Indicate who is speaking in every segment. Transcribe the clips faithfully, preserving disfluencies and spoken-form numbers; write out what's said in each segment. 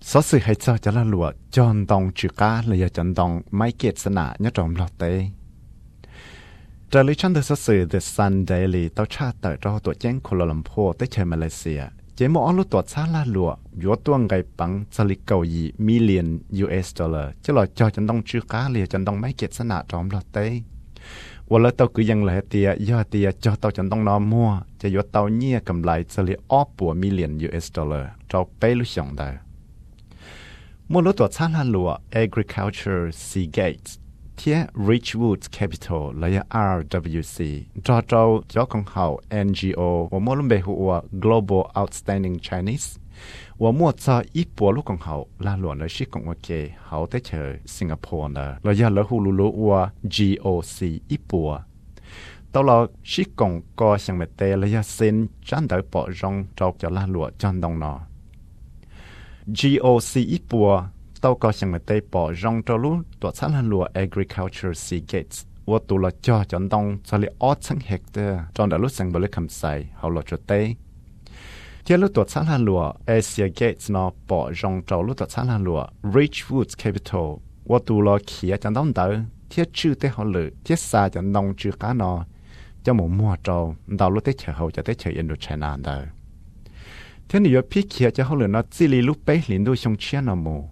Speaker 1: số sự hay cho cho là lụa chọn đồng chữ cá là giờ chọn đồng máy kết sẵn nã nhớ trộm lọt tế trở lại trong số sự The Sun Daily tao tra tờ cho tổ chức Kuala Lumpur tới chơi Malaysia chế mỗi lúc tổ chức là lụa yếu tố ngày bằng cho lịch cầu gì million u ét dollar chứ là cho chọn đồng chữ cá là chọn đồng máy kết sẵn nã trộm lọt tế và là tao cứ dừng lại tiệt do tiệt cho tao chọn đồng nó mua cho yếu tao nhia cầm lại cho lịch ốp của million u ét dollar cho bay lúc xong đời một lúc tổ chức là lụa Agriculture Seagates thiết Richwoods Capital là R W C cho cho cho công hậu N G O và một lúc bề hụa Global Outstanding Chinese và một cho ít bộ lúc công hậu là lụa nơi ship công nghệ hậu tới chờ Singapore nè là do lỡ hulu lụa và G O C ít bộ tao là ship công có sang mệt tê là do xin chán đợi bỏ rong cho cho là lụa chọn đồng nọ G O C ít bộ tao có sang mệt tê bỏ rong cho lúc tổ chức là lụa Agriculture Seagates và tụ là cho chọn đồng cho lấy ót trăm hectare trong đó lúc sang bờ lê cầm sai hậu là cho tê thiết lúc tổ chức là lụa Asia Gates nó bỏ rong cho lúc tổ chức là lụa Richwoods Capital và tụ là khía chọn đồng đỡ thiết chữ tê họ lự thiết xa chọn đồng chữ cá nó cho một mua trâu đào lúc tê chờ hậu cho tê chờ Indochina đỡ thế này phía kia cho họ lự nó chỉ lý lúc bấy liền đôi sông chia nó mù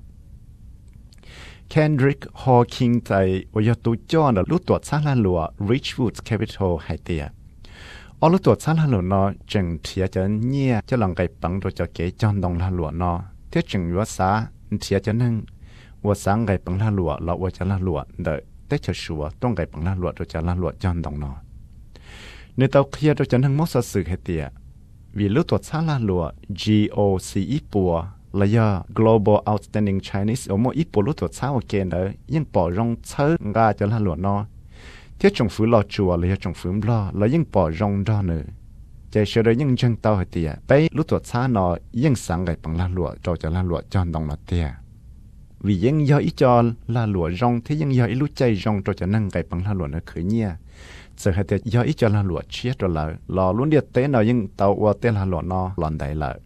Speaker 1: Kendrick Hawking tại ở tụ cho nó lúc tổ chức là lụa Richwoods Capital hay tiệt ở lúc tổ chức là lụa nó chừng thiệt cho nhia cho lòng cái bằng rồi cho cái chọn đồng là lụa nó thế chừng yếu xã thiệt cho nên yếu xã cái bằng là lụa là yếu cho là lụa đợi tết cho sủa trong cái bằng là lụa rồi cho là lụa chọn đồng nó nếu tao kia rồi cho nên mất sự sự hay tiệt vì lúc tổ chức là lụa G O C ít bùa là do Global Outstanding Chinese ở mỗi ít bộ lúc tổ chức ở kia nữa nhưng bỏ rong chớ ra cho là lụa nó thiết trong phủ lo chùa là trong phủ lo là nhưng bỏ rong ra nữa chạy sau đó nhưng chân tao hay tiệt bây lúc tổ chức nó nhưng sáng ngày bằng là lụa cho cho là lụa chọn đồng là tiệt vì nhưng do ít cho là lụa rong thế nhưng do ít lúc chạy rong cho cho năng ngày bằng là lụa nó khởi nhia giờ hay tiệt do ít cho là lụa chết rồi là lò luôn điệt tế nó nhưng tao qua tên là lụa nó lòn đầy lại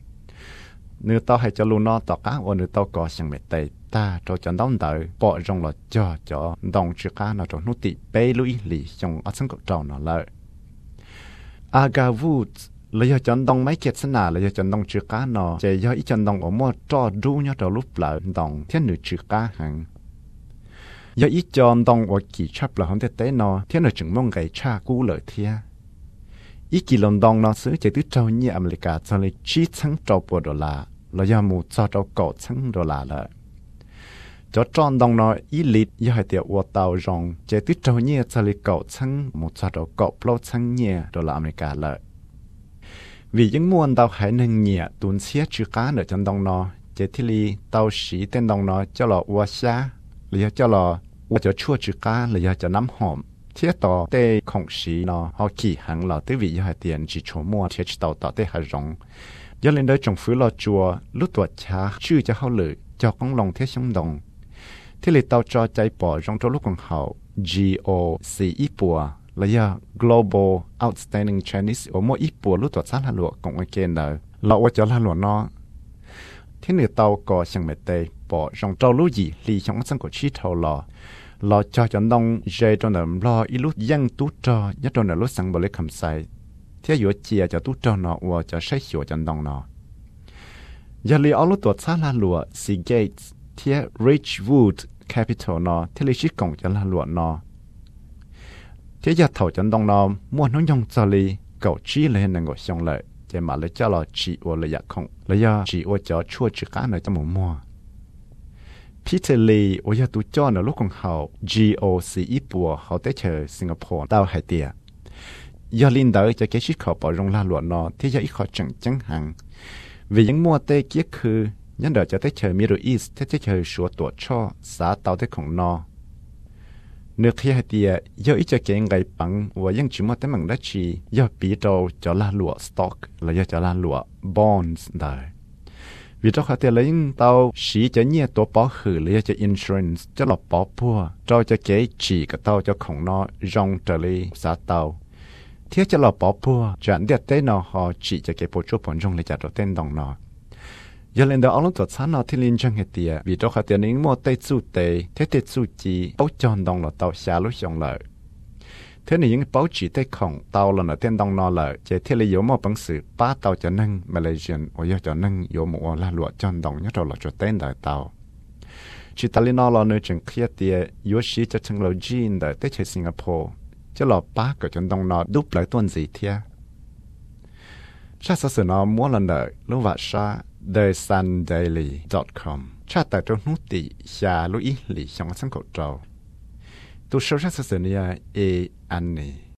Speaker 1: nếu tao hay cho luôn nó tao cá và nếu tao có sang mệt tây ta cho chọn đóng đợi bỏ rong là cho cho đồng chữ cá nó trong nút tị bê lũy lì trong ở sân cột tròn nó lợi Aga Woods là do chọn đồng máy kết sẵn là do chọn đồng chữ cá nó chỉ do ít chọn đồng ở mua cho đu nhau đầu lúc lợi đồng thiên nữ chữ cá hàng do ít chọn đồng ở kỳ chấp là không thể tế nó thiên nữ chừng mong ngày cha cũ lợi thiên ít kỳ lần đồng nó xử chỉ từ trâu như America cho lấy chỉ tháng trâu bộ đô la là do một cho trâu cổ tháng đô la lợi cho tròn đồng nó ít lít do hai tiểu ô tàu rong chỉ từ trâu như cho lấy cổ tháng một cho trâu cổ plo tháng như đô la America lợi vì những muôn tàu hải nâng nhẹ tuôn xía chữ cá ở trong đồng nó chỉ thì li tàu sĩ tên đồng nó cho là ô xa là cho là ô cho chua chữ cá là do cho nắm hòm thiết tàu tê khổng sĩ nó họ kỳ hàng là tới vị do hai tiền chỉ chỗ mua thiết tàu tàu tê hà rong do lên đây trồng phứ lò chùa lúc tuổi cha chưa cho họ lử cho con lòng thiết sống đồng thế là tàu cho chạy bỏ trong chỗ lúc còn hậu G O C ít bùa là do Global Outstanding Chinese ở mỗi ít bùa lúc tuổi sát là lụa cũng ở kia nợ là ở chỗ là lụa nó thế là tàu có sang mệt tê bỏ trong trâu lúa gì li trong sân của chi thầu lò lo cho chọn đông dây trong nệm lo ít lúc dân tú cho nhất trong nệm lúc sang bờ lê cầm say thế yếu chia cho tú cho nó và cho sách sửa chọn đông nó giờ li ở lúc tuổi sát là lụa Seagates thế Richwood Capital nó thế li ship công cho là lụa nó thế giờ thầu chọn đông nó mua nó nhung cho li cậu chỉ lên năng gọi xong lợi để mà lấy cho lo chỉ ở lợi giặc không lấy do chỉ ở cho chua chữ cá này cho một mua Peter Lee 我要读叫呢，如果好 G O C 一波好在chờ Singapore 到海地，要领導就繼續考保容拉亂咯，ที่จะอีกข้อจังจังหังvì những mua tê kiaคือยันเดี๋ยวจะได้เจอ Middle East ที่จะเจอชัวตัวช่อสาเตาได้ของนอเนื้อขี้海地要一隻嘅ไงปังว่ายังจุดมั่วแต่มันได้ชี要比到จะ拉亂 stock แล้ว要จะ拉亂 bonds ได้vì cho khả thể lấy tàu sĩ cho nhẹ tổ bảo hử lấy cho insurance cho lọc bảo bùa cho cho kế chỉ cái tàu cho khổng nó rong trở lại xã tàu thiết cho lọc bảo bùa chẳng đẹp tế nào họ chỉ cho kế bộ chỗ bọn rong lấy trả đồ tên đồng nó giờ lên đó ông lúc tuột sáng nó thì liên chân hệ tiệt vì đó khá tiền những mua tay chú tệ thế tệ chú chỉ bốc chọn đồng là tàu xa lúc xong lợi thế này những báo chỉ tay khổng tàu là nó tên đồng nó lợi chỉ thế là yếu một bằng sự ba tàu cho nâng Malaysian ở yếu cho nâng yếu một là lụa chọn đồng nhất rồi là cho tên đại tàu chỉ ta liên nó là nơi chừng kia tiệt yếu sĩ cho chừng lâu gin đời tới chơi Singapore cho là ba cái chọn đồng nó đúc lại tuần gì thiệt cha sở sự nó muốn lần đời lúc vặt sa the sun daily dot com cha tại trong nút tị xa lúc ý lì trong sân khẩu trâu tu sâu cha sở sự này e an này